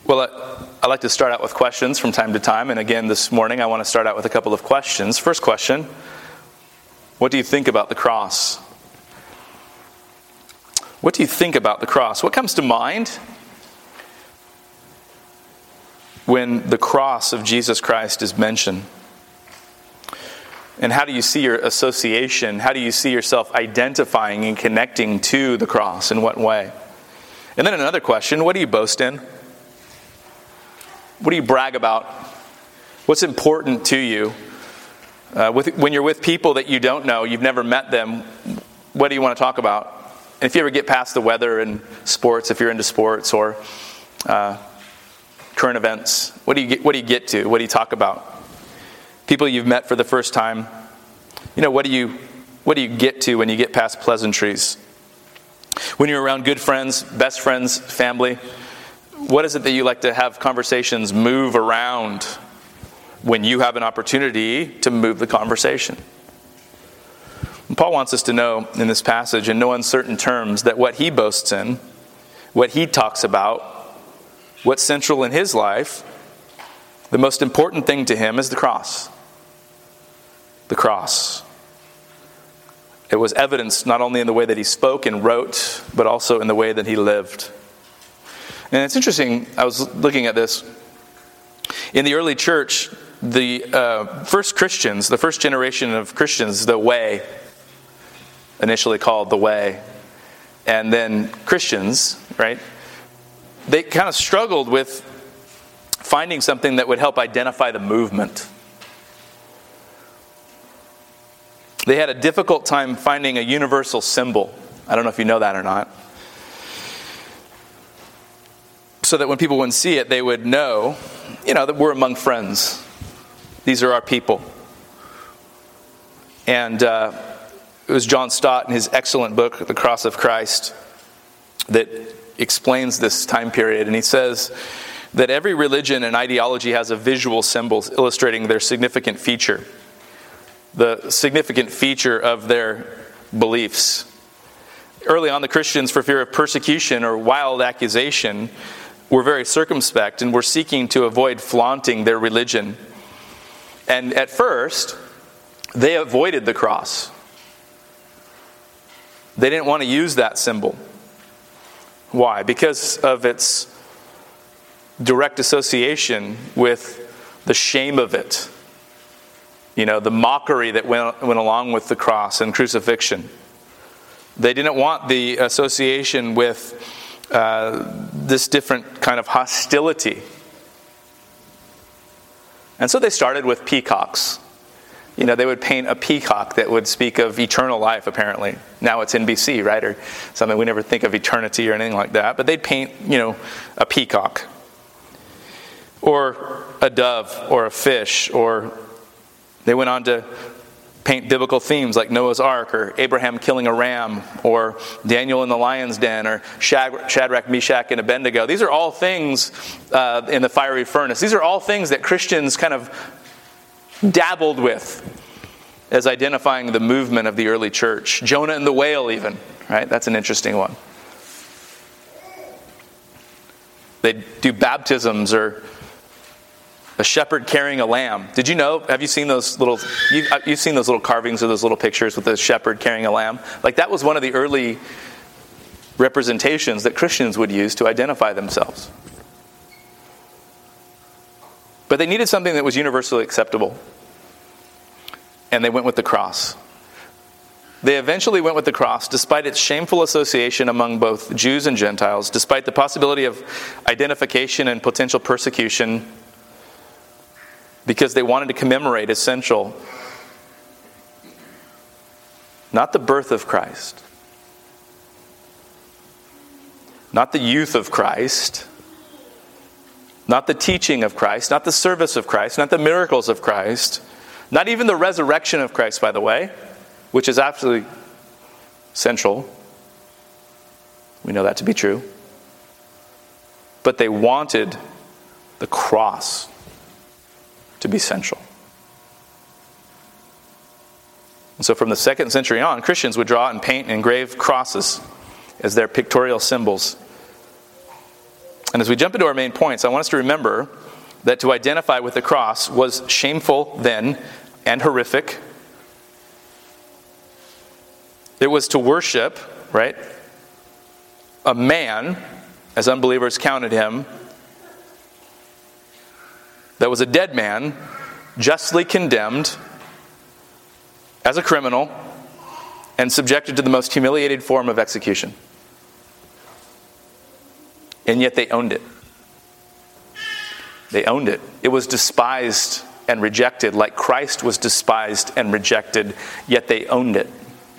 Well, I like to start out with questions from time to time. And again, this morning, I want to start out with a couple of questions. First question, what do you think about the cross? What do you think about the cross? What comes to mind when the cross of Jesus Christ is mentioned? And how do you see your association? How do you see yourself identifying and connecting to the cross? In what way? And then another question, what do you boast in? What do you brag about? What's important to you? When you're with people that you don't know, you've never met them, what do you want to talk about? And if you ever get past the weather and sports, if you're into sports or current events, what do you get to? What do you talk about? People you've met for the first time, what do you get to when you get past pleasantries? When you're around good friends, best friends, family, what is it that you like to have conversations move around when you have an opportunity to move the conversation? And Paul wants us to know in this passage, in no uncertain terms, that what he boasts in, what he talks about, what's central in his life, the most important thing to him is the cross. The cross. It was evidenced not only in the way that he spoke and wrote, but also in the way that he lived. And it's interesting, I was looking at this. In the early church, the first Christians, the first generation of Christians, the Way, initially called the Way, and then Christians, right? They kind of struggled with finding something that would help identify the movement. They had a difficult time finding a universal symbol. I don't know if you know that or not. So that when people would see it, they would know, that we're among friends. These are our people. And it was John Stott in his excellent book, The Cross of Christ, that explains this time period. And he says that every religion and ideology has a visual symbol illustrating their significant feature. The significant feature of their beliefs. Early on, the Christians, for fear of persecution or wild accusation, were very circumspect and were seeking to avoid flaunting their religion. And at first, they avoided the cross. They didn't want to use that symbol. Why? Because of its direct association with the shame of it. The mockery that went along with the cross and crucifixion. They didn't want the association with this different kind of hostility. And so they started with peacocks. They would paint a peacock that would speak of eternal life, apparently. Now it's NBC, right? Or something, we never think of eternity or anything like that. But they'd paint, a peacock. Or a dove, or a fish, or they went on to paint biblical themes like Noah's Ark, or Abraham killing a ram, or Daniel in the lion's den, or Shadrach, Meshach, and Abednego. These are all things in the fiery furnace. These are all things that Christians kind of dabbled with as identifying the movement of the early church. Jonah and the whale even, right? That's an interesting one. They do baptisms or a shepherd carrying a lamb. Did you know? Have you seen those little? You've seen those little carvings or those little pictures with the shepherd carrying a lamb? Like that was one of the early representations that Christians would use to identify themselves. But they needed something that was universally acceptable, and they went with the cross. They eventually went with the cross, despite its shameful association among both Jews and Gentiles, despite the possibility of identification and potential persecution. Because they wanted to commemorate essential, not the birth of Christ, not the youth of Christ, not the teaching of Christ, not the service of Christ, not the miracles of Christ, not even the resurrection of Christ, by the way, which is absolutely central. We know that to be true. But they wanted the cross to be central. And so from the 2nd century on, Christians would draw and paint and engrave crosses as their pictorial symbols. And as we jump into our main points, I want us to remember that to identify with the cross was shameful then and horrific. It was to worship, right, a man, as unbelievers counted him, that was a dead man, justly condemned as a criminal and subjected to the most humiliated form of execution. And yet they owned it. They owned it. It was despised and rejected like Christ was despised and rejected, yet they owned it.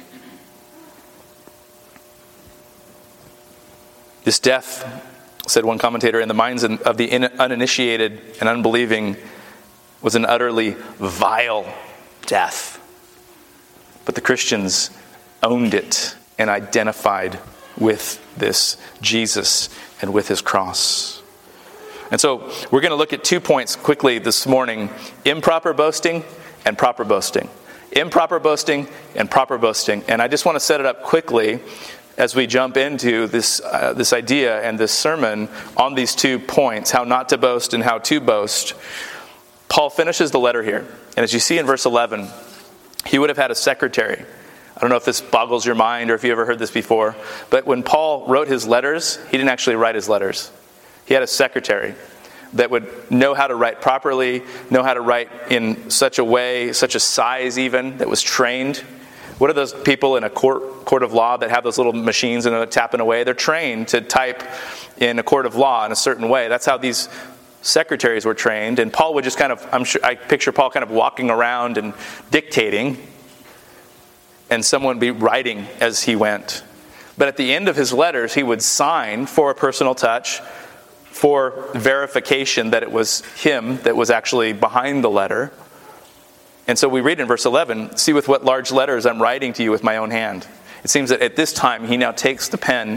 This death, said one commentator, in the minds of the uninitiated and unbelieving was an utterly vile death. But the Christians owned it and identified with this Jesus and with his cross. And so we're going to look at 2 points quickly this morning: improper boasting and proper boasting. Improper boasting and proper boasting. And I just want to set it up quickly as we jump into this idea and this sermon on these 2 points, how not to boast and how to boast. Paul finishes the letter here. And as you see in verse 11, he would have had a secretary. I don't know if this boggles your mind or if you ever heard this before, but when Paul wrote his letters, he didn't actually write his letters. He had a secretary that would know how to write properly, know how to write in such a way, such a size even, that was trained. What are those people in a court of law that have those little machines and tapping away? They're trained to type in a court of law in a certain way. That's how these secretaries were trained. And Paul would just I picture Paul kind of walking around and dictating, and someone be writing as he went. But at the end of his letters, he would sign for a personal touch, for verification that it was him that was actually behind the letter. And so we read in verse 11, "See with what large letters I'm writing to you with my own hand." It seems that at this time he now takes the pen,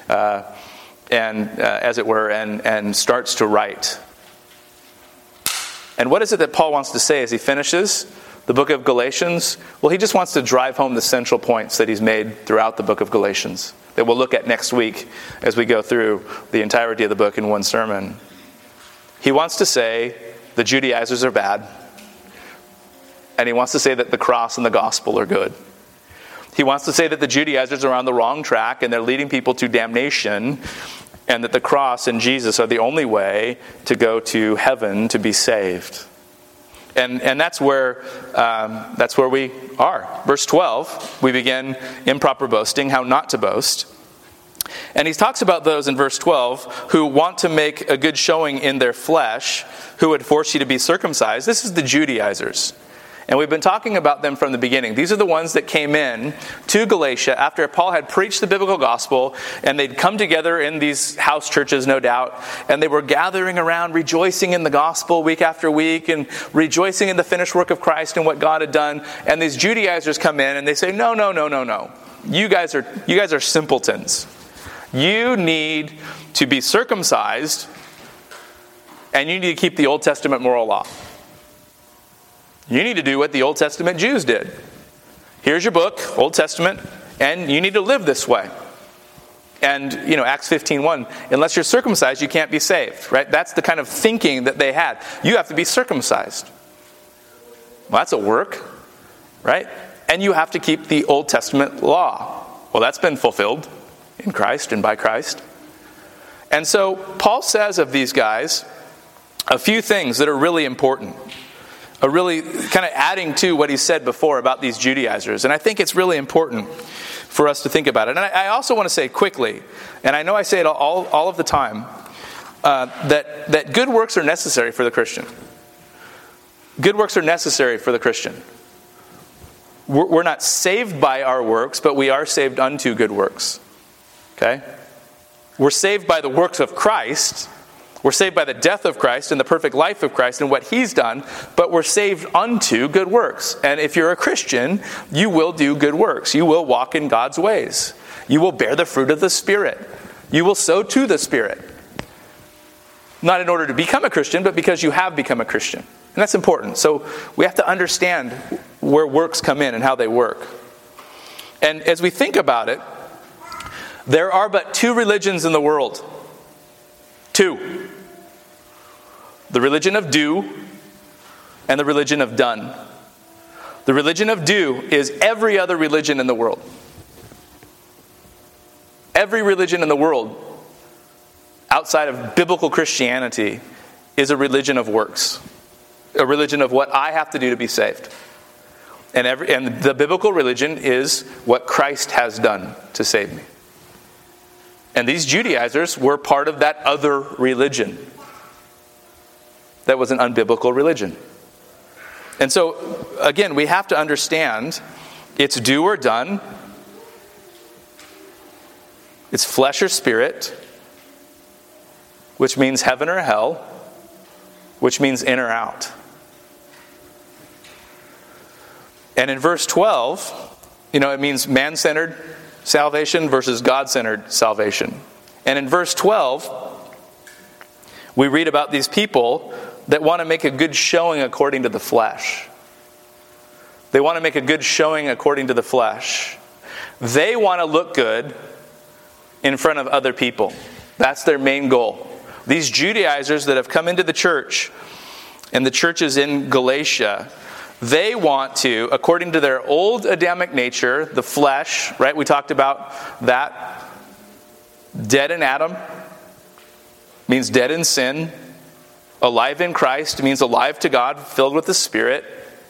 as it were, and starts to write. And what is it that Paul wants to say as he finishes the book of Galatians? Well, he just wants to drive home the central points that he's made throughout the book of Galatians that we'll look at next week as we go through the entirety of the book in one sermon. He wants to say the Judaizers are bad, and he wants to say that the cross and the gospel are good. He wants to say that the Judaizers are on the wrong track and they're leading people to damnation, and that the cross and Jesus are the only way to go to heaven to be saved. And that's where we are. Verse 12, we begin improper boasting, how not to boast. And he talks about those in verse 12 who want to make a good showing in their flesh, who would force you to be circumcised. This is the Judaizers. And we've been talking about them from the beginning. These are the ones that came in to Galatia after Paul had preached the biblical gospel, and they'd come together in these house churches, no doubt, and they were gathering around, rejoicing in the gospel week after week, and rejoicing in the finished work of Christ and what God had done. And these Judaizers come in and they say, no. You guys are simpletons. You need to be circumcised, and you need to keep the Old Testament moral law. You need to do what the Old Testament Jews did. Here's your book, Old Testament, and you need to live this way. And, Acts 15:1, unless you're circumcised, you can't be saved, right? That's the kind of thinking that they had. You have to be circumcised. Well, that's a work, right? And you have to keep the Old Testament law. Well, that's been fulfilled in Christ and by Christ. And so Paul says of these guys a few things that are really important. Really kind of adding to what he said before about these Judaizers. And I think it's really important for us to think about it. And I also want to say quickly, and I know I say it all of the time, that good works are necessary for the Christian. Good works are necessary for the Christian. We're not saved by our works, but we are saved unto good works. Okay? We're saved by the works of Christ. We're saved by the death of Christ and the perfect life of Christ and what he's done, but we're saved unto good works. And if you're a Christian, you will do good works. You will walk in God's ways. You will bear the fruit of the Spirit. You will sow to the Spirit. Not in order to become a Christian, but because you have become a Christian. And that's important. So we have to understand where works come in and how they work. And as we think about it, there are but 2 religions in the world. Two, the religion of do and the religion of done. The religion of do is every other religion in the world. Every religion in the world outside of biblical Christianity is a religion of works. A religion of what I have to do to be saved. And the biblical religion is what Christ has done to save me. And these Judaizers were part of that other religion. That was an unbiblical religion. And so, again, we have to understand it's do or done. It's flesh or spirit, which means heaven or hell, which means in or out. And in verse 12, it means man-centered salvation versus God-centered salvation. And in verse 12, we read about these people that want to make a good showing according to the flesh. They want to make a good showing according to the flesh. They want to look good in front of other people. That's their main goal. These Judaizers that have come into the church, and the churches in Galatia, they want to, according to their old Adamic nature, the flesh, right? We talked about that. Dead in Adam means dead in sin. Alive in Christ means alive to God, filled with the Spirit.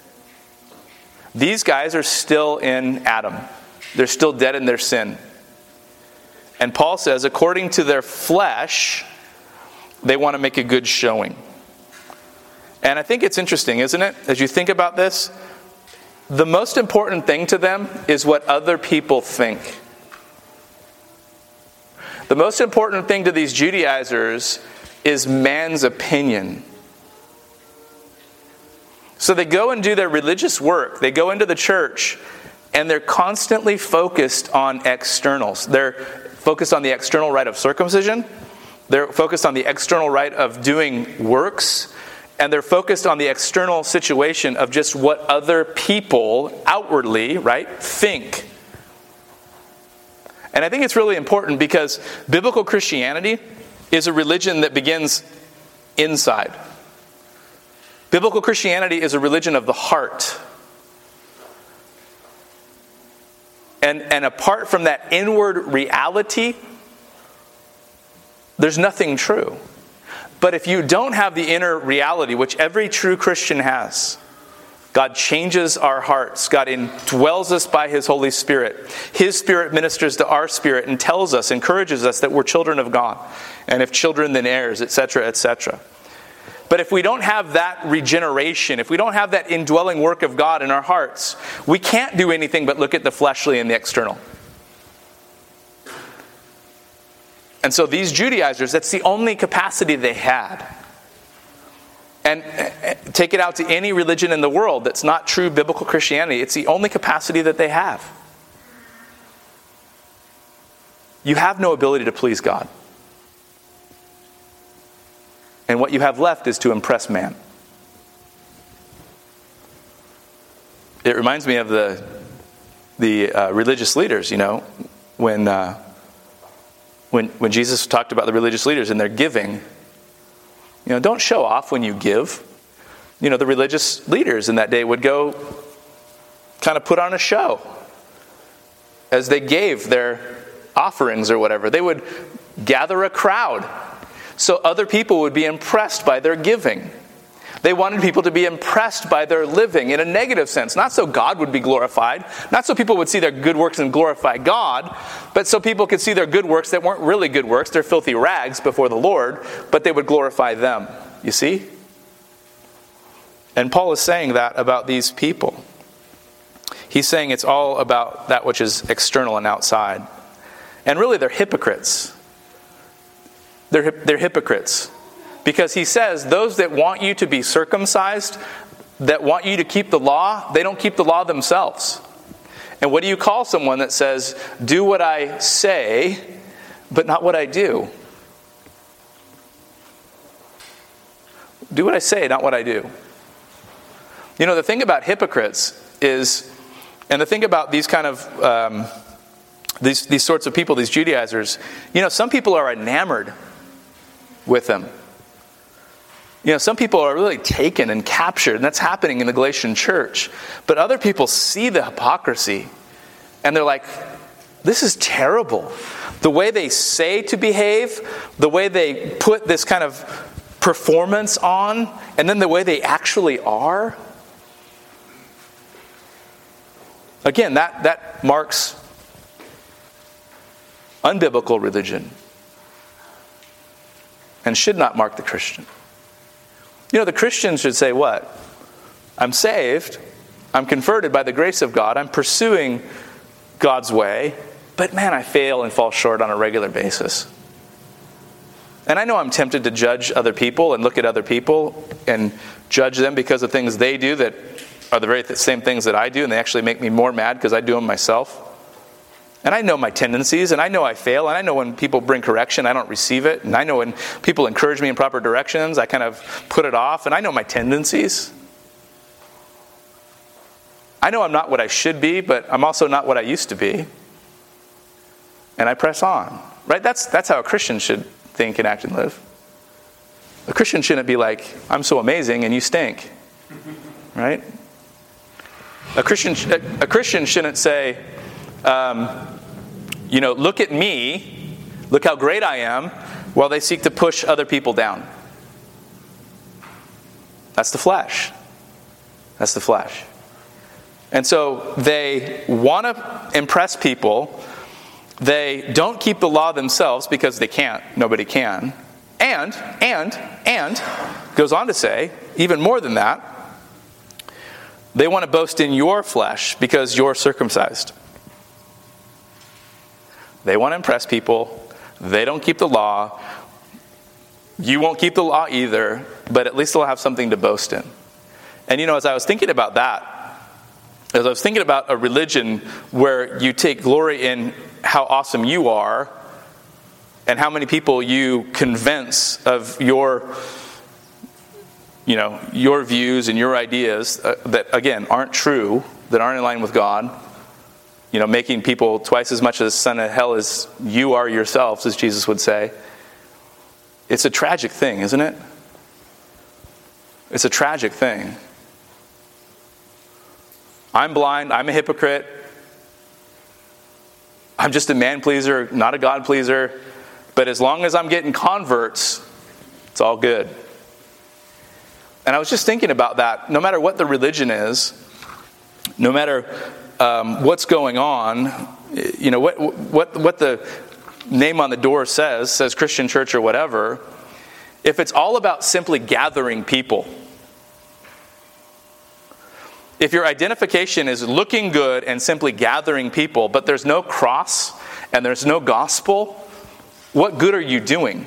These guys are still in Adam. They're still dead in their sin. And Paul says, according to their flesh, they want to make a good showing. And I think it's interesting, isn't it? As you think about this, the most important thing to them is what other people think. The most important thing to these Judaizers is man's opinion. So they go and do their religious work. They go into the church, and they're constantly focused on externals. They're focused on the external rite of circumcision. They're focused on the external rite of doing works. And they're focused on the external situation of just what other people outwardly, right, think. And I think it's really important because biblical Christianity is a religion that begins inside. Biblical Christianity is a religion of the heart. And apart from that inward reality, there's nothing true. But if you don't have the inner reality, which every true Christian has, God changes our hearts. God indwells us by His Holy Spirit. His Spirit ministers to our spirit and tells us, encourages us that we're children of God. And if children, then heirs, etc., etc. But if we don't have that regeneration, if we don't have that indwelling work of God in our hearts, we can't do anything but look at the fleshly and the external. And so these Judaizers, that's the only capacity they had. And take it out to any religion in the world that's not true biblical Christianity. It's the only capacity that they have. You have no ability to please God. And what you have left is to impress man. It reminds me of the religious leaders, when Jesus talked about the religious leaders and their giving. Don't show off when you give. The religious leaders in that day would go kind of put on a show as they gave their offerings or whatever. They would gather a crowd so other people would be impressed by their giving. They wanted people to be impressed by their living in a negative sense. Not so God would be glorified. Not so people would see their good works and glorify God. But so people could see their good works that weren't really good works. They're filthy rags before the Lord. But they would glorify them. You see? And Paul is saying that about these people. He's saying it's all about that which is external and outside. And really they're hypocrites. They're hypocrites. Because he says, those that want you to be circumcised, that want you to keep the law, they don't keep the law themselves. And what do you call someone that says, do what I say, but not what I do? Do what I say, not what I do. The thing about hypocrites is, and the thing about these kind of, these sorts of people, these Judaizers, some people are enamored with them. Some people are really taken and captured, and that's happening in the Galatian church. But other people see the hypocrisy, and they're like, this is terrible. The way they say to behave, the way they put this kind of performance on, and then the way they actually are. Again, that marks unbiblical religion and should not mark the Christian. The Christian should say what? I'm saved. I'm converted by the grace of God. I'm pursuing God's way. But man, I fail and fall short on a regular basis. And I know I'm tempted to judge other people and look at other people and judge them because of things they do that are the very same things that I do, and they actually make me more mad because I do them myself. And I know my tendencies, and I know I fail, and I know when people bring correction, I don't receive it. And I know when people encourage me in proper directions, I kind of put it off, and I know my tendencies. I know I'm not what I should be, but I'm also not what I used to be. And I press on. Right? That's how a Christian should think and act and live. A Christian shouldn't be like, I'm so amazing and you stink. Right? A Christian shouldn't say, look at me, look how great I am, while they seek to push other people down. That's the flesh. That's the flesh. And so they want to impress people. They don't keep the law themselves because they can't. Nobody can. And, goes on to say, even more than that, they want to boast in your flesh because you're circumcised. They want to impress people. They don't keep the law. You won't keep the law either, but at least they'll have something to boast in. And as I was thinking about that, as I was thinking about a religion where you take glory in how awesome you are and how many people you convince of your views and your ideas that, again, aren't true, that aren't in line with God, making people twice as much of the son of hell as you are yourselves, as Jesus would say. It's a tragic thing, isn't it? It's a tragic thing. I'm blind, I'm a hypocrite, I'm just a man pleaser, not a God pleaser, but as long as I'm getting converts, it's all good. And I was just thinking about that. No matter what the religion is, no matter what's going on, what the name on the door says Christian church or whatever, if it's all about simply gathering people, if your identification is looking good and simply gathering people, but there's no cross and there's no gospel, what good are you doing?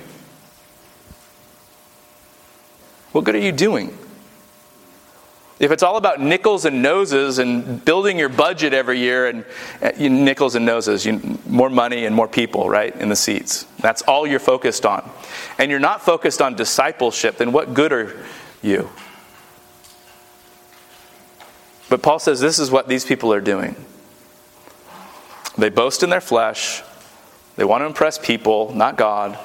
What good are you doing? If it's all about nickels and noses and building your budget every year and nickels and noses, more money and more people, right, in the seats. That's all you're focused on. And you're not focused on discipleship, then what good are you? But Paul says this is what these people are doing. They boast in their flesh. They want to impress people, not God.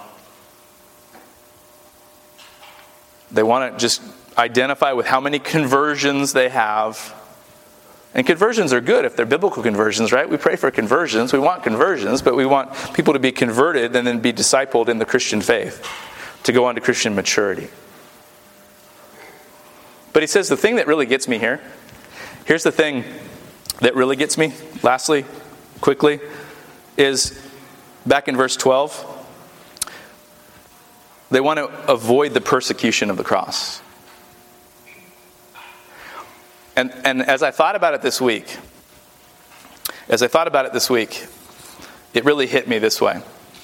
They want to just identify with how many conversions they have. And conversions are good if they're biblical conversions, right? We pray for conversions. We want conversions, but we want people to be converted and then be discipled in the Christian faith, to go on to Christian maturity. But he says the thing that really gets me here, here's the thing that really gets me, lastly, quickly, is back in verse 12. They want to avoid the persecution of the cross. And as I thought about it this week, it really hit me this way.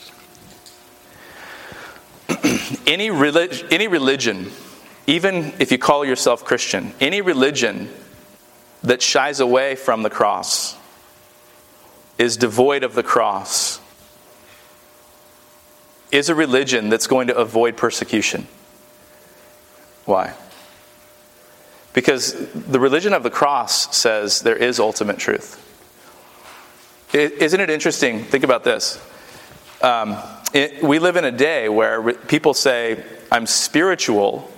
Any religion, even if you call yourself Christian, any religion that shies away from the cross, is devoid of the cross, is a religion that's going to avoid persecution. Why? Because the religion of the cross says there is ultimate truth. Isn't it interesting? Think about this. We live in a day where people say, I'm spiritual,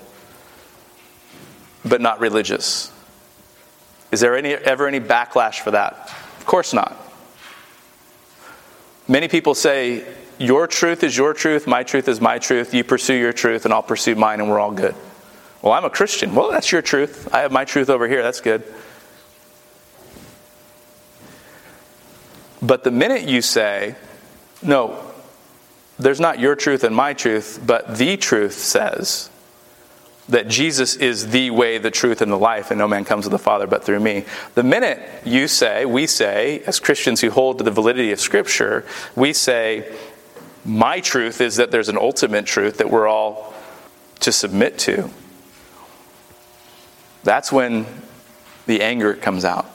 but not religious. Is there ever any backlash for that? Of course not. Many people say, your truth is your truth, my truth is my truth, you pursue your truth, and I'll pursue mine, and we're all good. Well, I'm a Christian. Well, that's your truth. I have my truth over here. That's good. But the minute you say, no, there's not your truth and my truth, but the truth says that Jesus is the way, the truth, and the life, and no man comes to the Father but through me. The minute you say, we say, as Christians who hold to the validity of Scripture, we say, my truth is that there's an ultimate truth that we're all to submit to. That's when the anger comes out.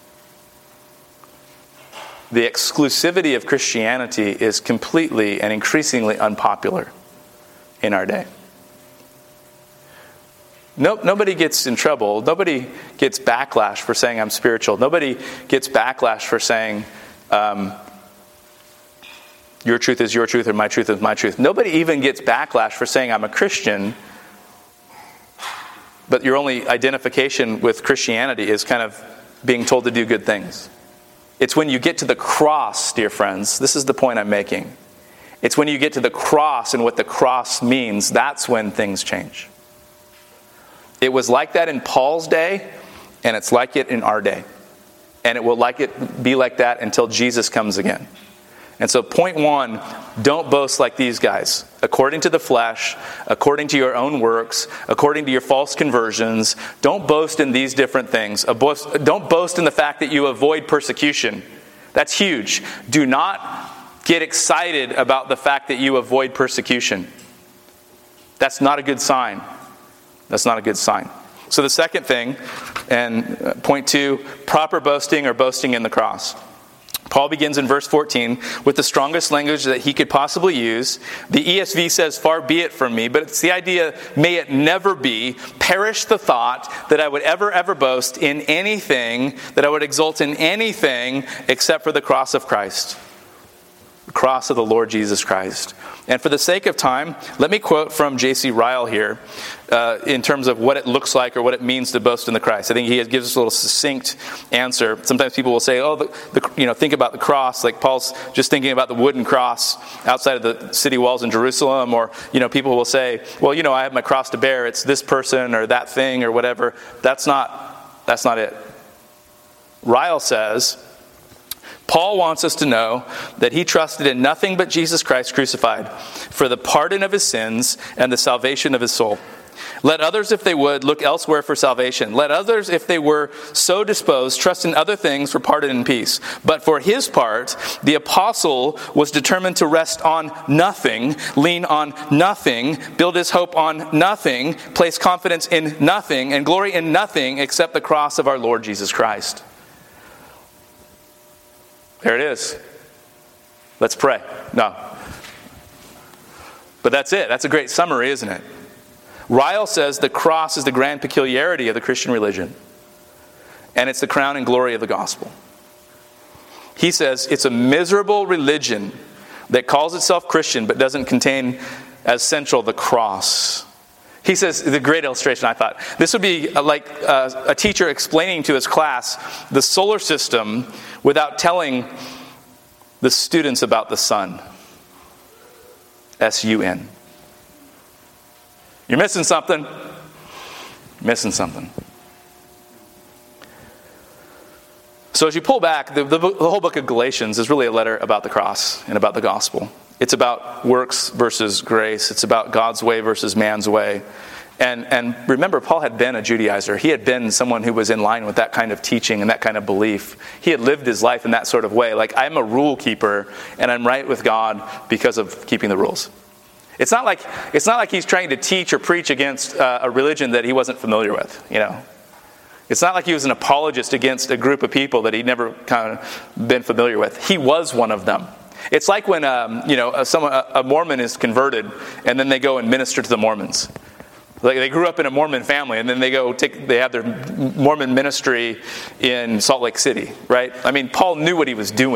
The exclusivity of Christianity is completely and increasingly unpopular in our day. Nobody gets in trouble. Nobody gets backlash for saying I'm spiritual. Nobody gets backlash for saying your truth is your truth and my truth is my truth. Nobody even gets backlash for saying I'm a Christian, but your only identification with Christianity is kind of being told to do good things. It's when you get to the cross, dear friends, this is the point I'm making. It's when you get to the cross and what the cross means, that's when things change. It was like that in Paul's day, and it's like it in our day. And it will be like that until Jesus comes again. And so point one, don't boast like these guys. According to the flesh, according to your own works, according to your false conversions. Don't boast in these different things. Don't boast in the fact that you avoid persecution. That's huge. Do not get excited about the fact that you avoid persecution. That's not a good sign. That's not a good sign. So the second thing, and point two, proper boasting or boasting in the cross. Paul begins in verse 14 with the strongest language that he could possibly use. The ESV says, far be it from me, but it's the idea, may it never be, perish the thought that I would ever boast in anything, that I would exult in anything except for the cross of Christ. The cross of the Lord Jesus Christ. And for the sake of time, let me quote from J.C. Ryle here in terms of what it looks like or what it means to boast in the Christ. I think he gives us a little succinct answer. Sometimes people will say, think about the cross, like Paul's just thinking about the wooden cross outside of the city walls in Jerusalem. Or, people will say, I have my cross to bear. It's this person or that thing or whatever. That's not it. Ryle says, Paul wants us to know that he trusted in nothing but Jesus Christ crucified for the pardon of his sins and the salvation of his soul. Let others, if they would, look elsewhere for salvation. Let others, if they were so disposed, trust in other things for pardon and peace. But for his part, the apostle was determined to rest on nothing, lean on nothing, build his hope on nothing, place confidence in nothing, and glory in nothing except the cross of our Lord Jesus Christ. There it is. Let's pray. No. But that's it. That's a great summary, isn't it? Ryle says the cross is the grand peculiarity of the Christian religion. And it's the crown and glory of the gospel. He says it's a miserable religion that calls itself Christian but doesn't contain as central the cross. He says, the great illustration I thought, this would be like a teacher explaining to his class the solar system without telling the students about the sun. S-U-N. You're missing something. Missing something. So as you pull back, the whole book of Galatians is really a letter about the cross and about the gospel. It's about works versus grace. It's about God's way versus man's way. And remember, Paul had been a Judaizer. He had been someone who was in line with that kind of teaching and that kind of belief. He had lived his life in that sort of way. Like, I'm a rule keeper, and I'm right with God because of keeping the rules. It's not like he's trying to teach or preach against a religion that he wasn't familiar with, It's not like he was an apologist against a group of people that he'd never kind of been familiar with. He was one of them. It's like when a Mormon is converted and then they go and minister to the Mormons. Like, they grew up in a Mormon family and then they have their Mormon ministry in Salt Lake City, right? I mean, Paul knew what he was doing.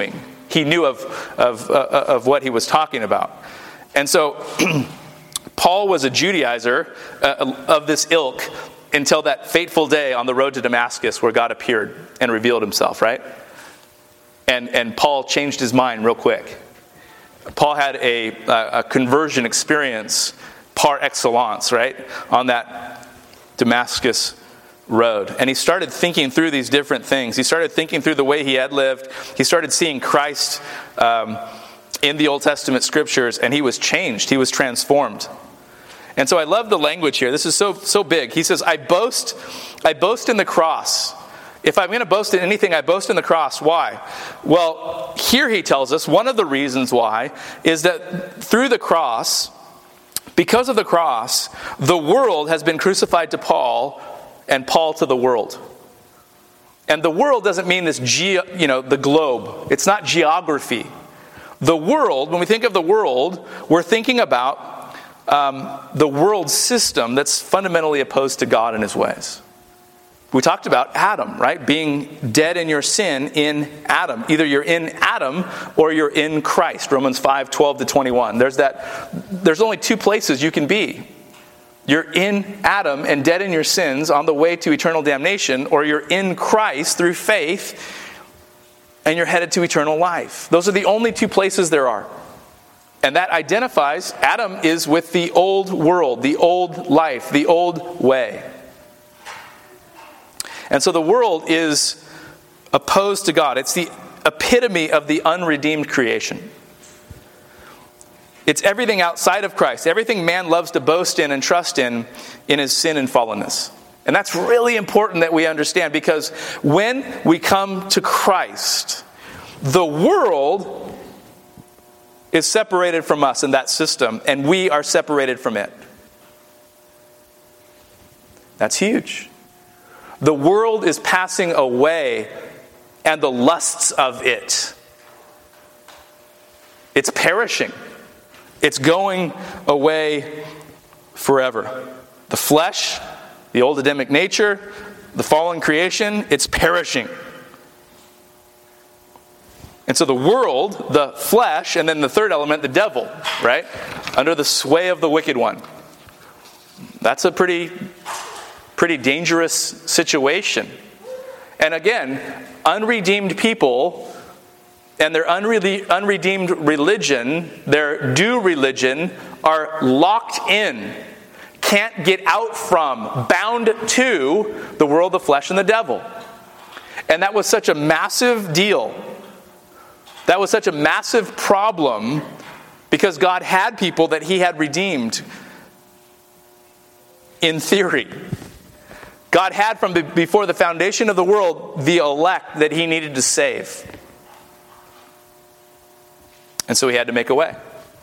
he knew of what he was talking about. And so Paul was a Judaizer of this ilk until that fateful day on the road to Damascus where God appeared and revealed himself, right? And Paul changed his mind real quick. Paul had a conversion experience par excellence, right, on that Damascus road. And he started thinking through these different things. He started thinking through the way he had lived. He started seeing Christ in the Old Testament scriptures, and he was changed. He was transformed. And so I love the language here. This is so big. He says, I boast in the cross. If I'm going to boast in anything, I boast in the cross. Why? Well, here he tells us one of the reasons why is that through the cross, because of the cross, the world has been crucified to Paul and Paul to the world. And the world doesn't mean this, the globe. It's not geography. The world, when we think of the world, we're thinking about the world system that's fundamentally opposed to God and his ways. We talked about Adam, right? Being dead in your sin in Adam. Either you're in Adam or you're in Christ. Romans 5:12-21. There's only two places you can be. You're in Adam and dead in your sins on the way to eternal damnation, or you're in Christ through faith and you're headed to eternal life. Those are the only two places there are. And that identifies Adam is with the old world, the old life, the old way. And so the world is opposed to God. It's the epitome of the unredeemed creation. It's everything outside of Christ, everything man loves to boast in and trust in his sin and fallenness. And that's really important that we understand, because when we come to Christ, the world is separated from us in that system, and we are separated from it. That's huge. The world is passing away, and the lusts of it. It's perishing. It's going away forever. The flesh, the old Adamic nature, the fallen creation, it's perishing. And so the world, the flesh, and then the third element, the devil, right? Under the sway of the wicked one. That's a pretty dangerous situation. And again, unredeemed people and their unredeemed religion, their due religion, are locked in, can't get out from, bound to the world, the flesh, and the devil. And that was such a massive deal. That was such a massive problem because God had people that he had redeemed in theory. God had from before the foundation of the world the elect that he needed to save. And so he had to make a way.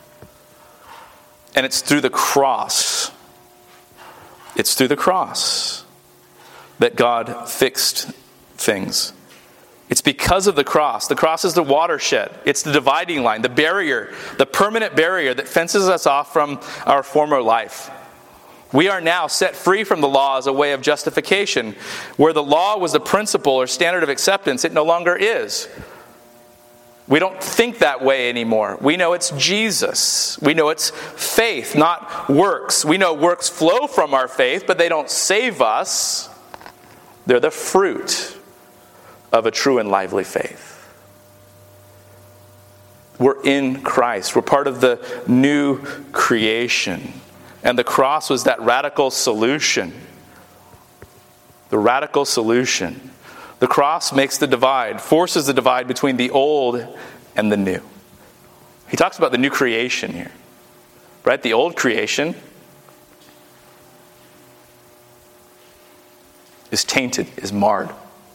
And it's through the cross. It's through the cross that God fixed things. It's because of the cross. The cross is the watershed. It's the dividing line, the barrier, the permanent barrier that fences us off from our former life. We are now set free from the law as a way of justification. Where the law was the principle or standard of acceptance, it no longer is. We don't think that way anymore. We know it's Jesus. We know it's faith, not works. We know works flow from our faith, but they don't save us. They're the fruit of a true and lively faith. We're in Christ. We're part of the new creation. And the cross was that radical solution. The radical solution. The cross makes the divide, forces the divide between the old and the new. He talks about the new creation here. Right? The old creation is tainted, is marred.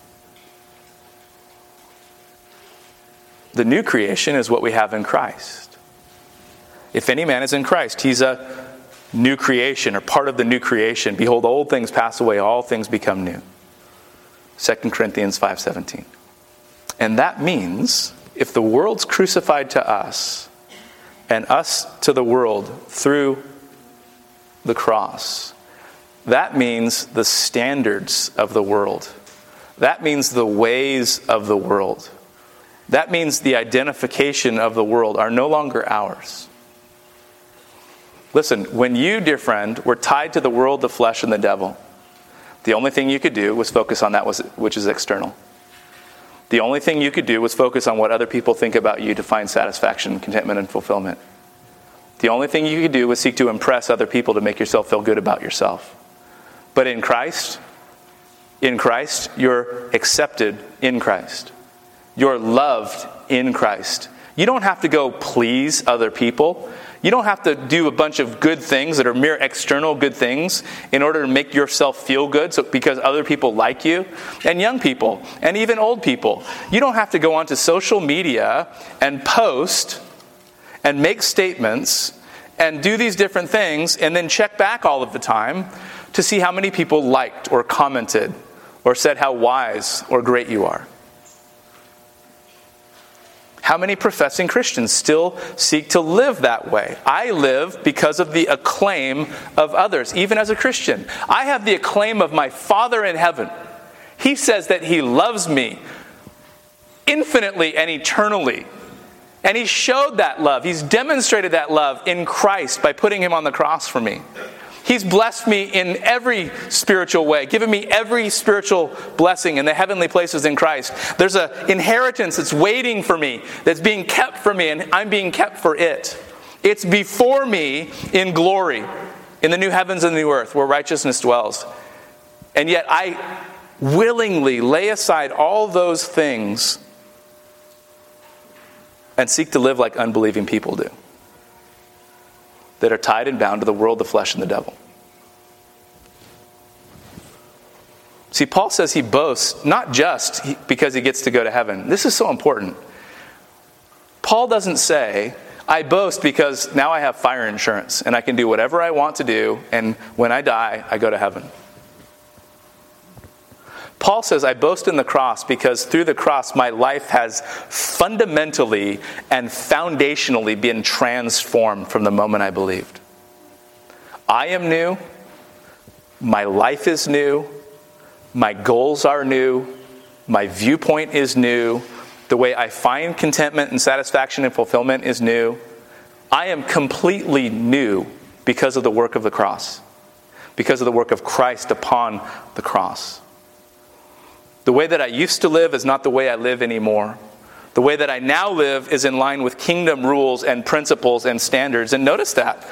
The new creation is what we have in Christ. If any man is in Christ, he's a new creation, or part of the new creation. Behold, old things pass away, all things become new. 2 Corinthians 5:17. And that means, if the world's crucified to us, and us to the world through the cross, that means the standards of the world. That means the ways of the world that means the identification of the world are no longer ours. Listen, when you, dear friend, were tied to the world, the flesh, and the devil, the only thing you could do was focus on that which is external. The only thing you could do was focus on what other people think about you to find satisfaction, contentment, and fulfillment. The only thing you could do was seek to impress other people to make yourself feel good about yourself. But in Christ, you're accepted in Christ. You're loved in Christ. You don't have to go please other people. You don't have to do a bunch of good things that are mere external good things in order to make yourself feel good because other people like you. And young people, and even old people, you don't have to go onto social media and post and make statements and do these different things and then check back all of the time to see how many people liked or commented or said how wise or great you are. How many professing Christians still seek to live that way? I live because of the acclaim of others, even as a Christian. I have the acclaim of my Father in heaven. He says that He loves me infinitely and eternally. And He showed that love. He's demonstrated that love in Christ by putting Him on the cross for me. He's blessed me in every spiritual way, given me every spiritual blessing in the heavenly places in Christ. There's an inheritance that's waiting for me, that's being kept for me, and I'm being kept for it. It's before me in glory, in the new heavens and the new earth, where righteousness dwells. And yet I willingly lay aside all those things and seek to live like unbelieving people do, that are tied and bound to the world, the flesh, and the devil. See, Paul says he boasts not just because he gets to go to heaven. This is so important. Paul doesn't say, I boast because now I have fire insurance and I can do whatever I want to do, and when I die, I go to heaven. Paul says, I boast in the cross because through the cross my life has fundamentally and foundationally been transformed from the moment I believed. I am new. My life is new. My goals are new. My viewpoint is new. The way I find contentment and satisfaction and fulfillment is new. I am completely new because of the work of the cross, because of the work of Christ upon the cross. The way that I used to live is not the way I live anymore. The way that I now live is in line with kingdom rules and principles and standards. And notice that.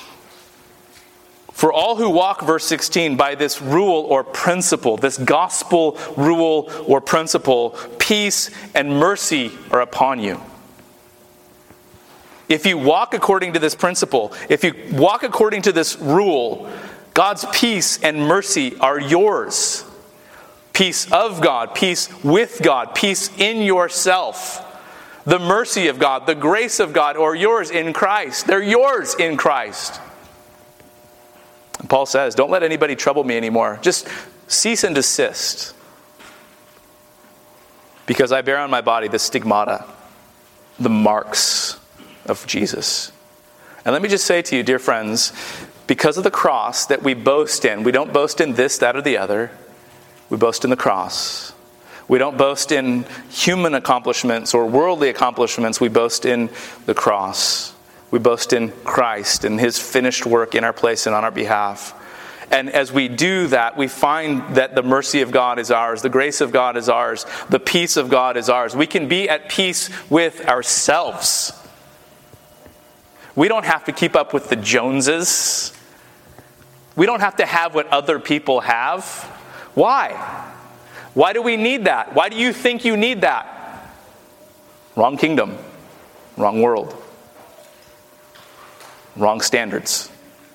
For all who walk, verse 16, by this rule or principle, this gospel rule or principle, peace and mercy are upon you. If you walk according to this principle, if you walk according to this rule, God's peace and mercy are yours. Peace of God, peace with God, peace in yourself. The mercy of God, the grace of God, or yours in Christ. They're yours in Christ. And Paul says, don't let anybody trouble me anymore. Just cease and desist. Because I bear on my body the stigmata, the marks of Jesus. And let me just say to you, dear friends, because of the cross that we boast in, we don't boast in this, that, or the other. We boast in the cross. We don't boast in human accomplishments or worldly accomplishments. We boast in the cross. We boast in Christ and His finished work in our place and on our behalf. And as we do that, we find that the mercy of God is ours. The grace of God is ours. The peace of God is ours. We can be at peace with ourselves. We don't have to keep up with the Joneses. We don't have to have what other people have. Why? Why do we need that? Why do you think you need that? Wrong kingdom. Wrong world. Wrong standards.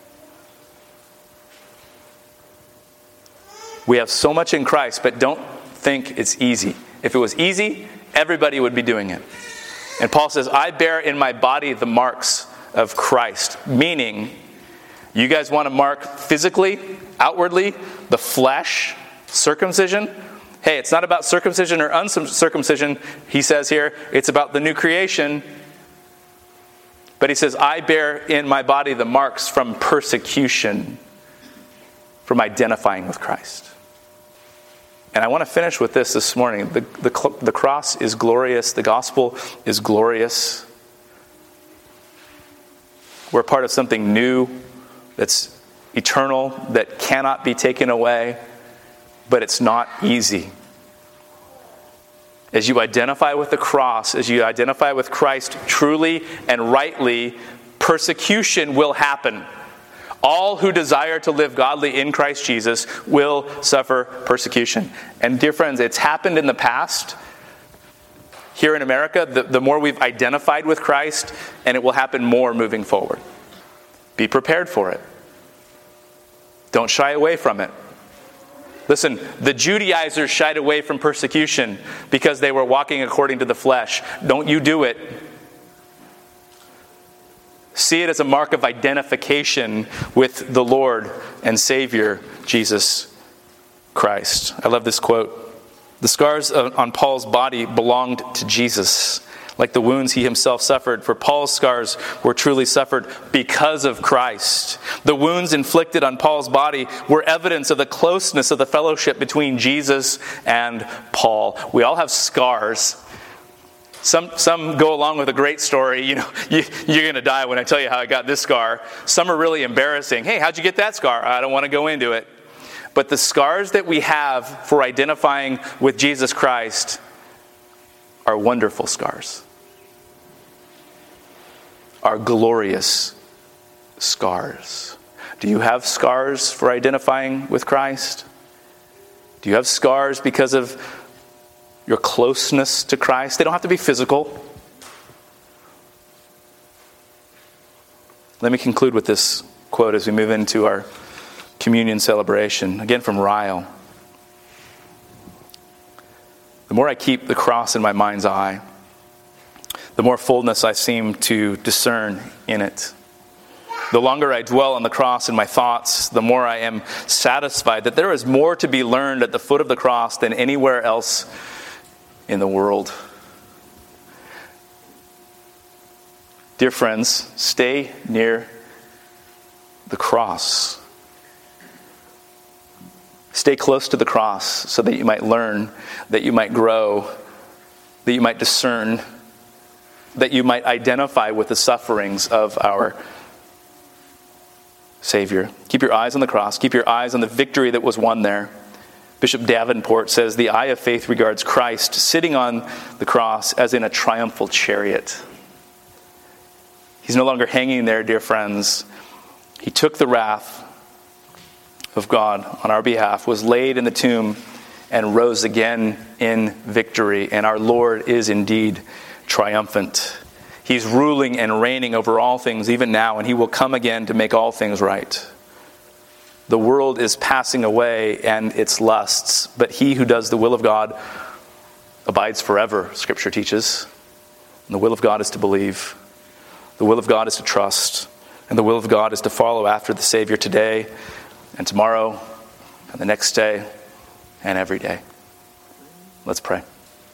We have so much in Christ, but don't think it's easy. If it was easy, everybody would be doing it. And Paul says, I bear in my body the marks of Christ. Meaning, you guys want to mark physically, outwardly, the flesh, circumcision? Hey, it's not about circumcision or uncircumcision, he says here. It's about the new creation. But he says, I bear in my body the marks from persecution, from identifying with Christ. And I want to finish with this morning. The cross is glorious. The gospel is glorious. We're part of something new that's eternal, that cannot be taken away, but it's not easy. As you identify with the cross, as you identify with Christ truly and rightly, persecution will happen. All who desire to live godly in Christ Jesus will suffer persecution. And dear friends, it's happened in the past. Here in America, the more we've identified with Christ, and it will happen more moving forward. Be prepared for it. Don't shy away from it. Listen, the Judaizers shied away from persecution because they were walking according to the flesh. Don't you do it. See it as a mark of identification with the Lord and Savior, Jesus Christ. I love this quote. The scars on Paul's body belonged to Jesus, like the wounds he himself suffered. For Paul's scars were truly suffered because of Christ. The wounds inflicted on Paul's body were evidence of the closeness of the fellowship between Jesus and Paul. We all have scars. Some go along with a great story. You're going to die when I tell you how I got this scar. Some are really embarrassing. Hey, how'd you get that scar? I don't want to go into it. But the scars that we have for identifying with Jesus Christ are wonderful scars. Are glorious scars. Do you have scars for identifying with Christ? Do you have scars because of your closeness to Christ? They don't have to be physical. Let me conclude with this quote as we move into our communion celebration. Again from Ryle. The more I keep the cross in my mind's eye, the more fullness I seem to discern in it. The longer I dwell on the cross in my thoughts, the more I am satisfied that there is more to be learned at the foot of the cross than anywhere else in the world. Dear friends, stay near the cross. Stay close to the cross so that you might learn, that you might grow, that you might discern, that you might identify with the sufferings of our Savior. Keep your eyes on the cross. Keep your eyes on the victory that was won there. Bishop Davenport says, the eye of faith regards Christ sitting on the cross as in a triumphal chariot. He's no longer hanging there, dear friends. He took the wrath of God on our behalf, was laid in the tomb, and rose again in victory. And our Lord is indeed triumphant. He's ruling and reigning over all things even now, and he will come again to make all things right. The world is passing away and its lusts, but he who does the will of God abides forever, Scripture teaches. And the will of God is to believe. The will of God is to trust. And the will of God is to follow after the Savior today and tomorrow and the next day and every day. Let's pray.